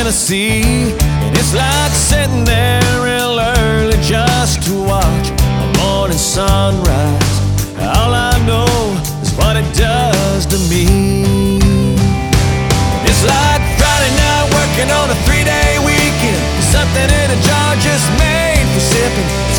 the sea. And it's like sitting there real early just to watch a morning sunrise. All I know is what it does to me. It's like Friday night working on a 3-day weekend. Something in a jar just made for sipping.